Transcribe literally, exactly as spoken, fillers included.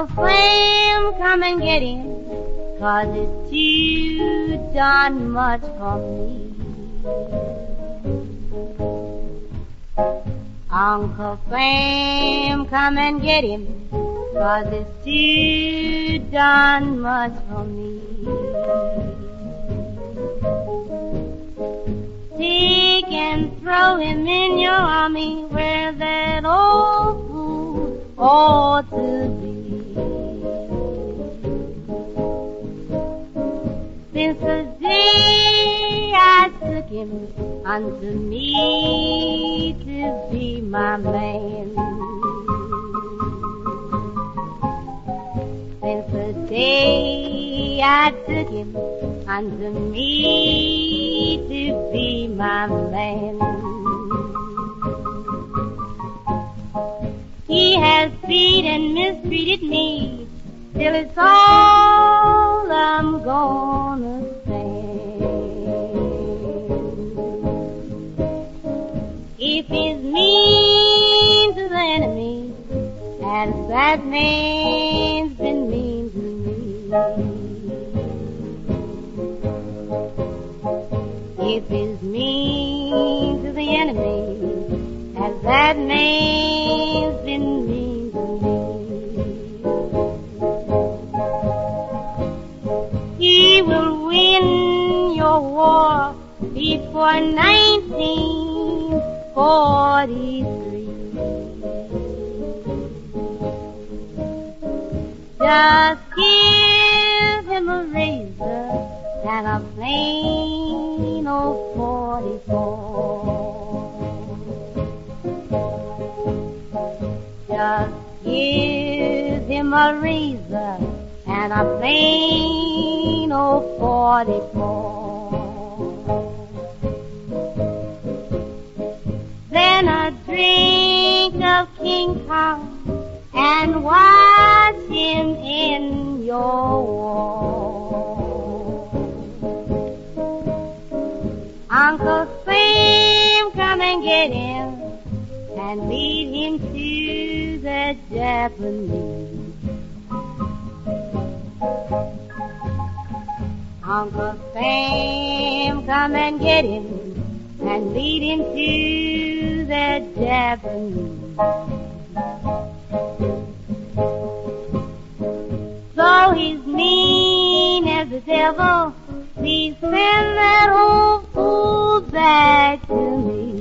Uncle Sam, come and get him, 'cause it's too darn much for me. Uncle Sam, come and get him, 'cause it's too darn much for me. Take and throw him in your army where that old fool ought to be. Since the day I took him unto me to be my man, since the day I took him unto me to be my man, he has beat and mistreated me till it's all I'm gonna stand. If he's mean to the enemy, as that man's been mean to me, if he's mean to the enemy, as that man's been mean to me, he will win your war before nineteen forty-three. Just give him a razor and a plain old forty-four. Just give him a razor and a plain old forty-four. Then a drink of King Kong and watch him in your war. Uncle Sam, come and get him and lead him to the Japanese. Uncle Sam, come and get him and lead him to the Japanese. Though he's mean as the devil, please send that old fool back to me.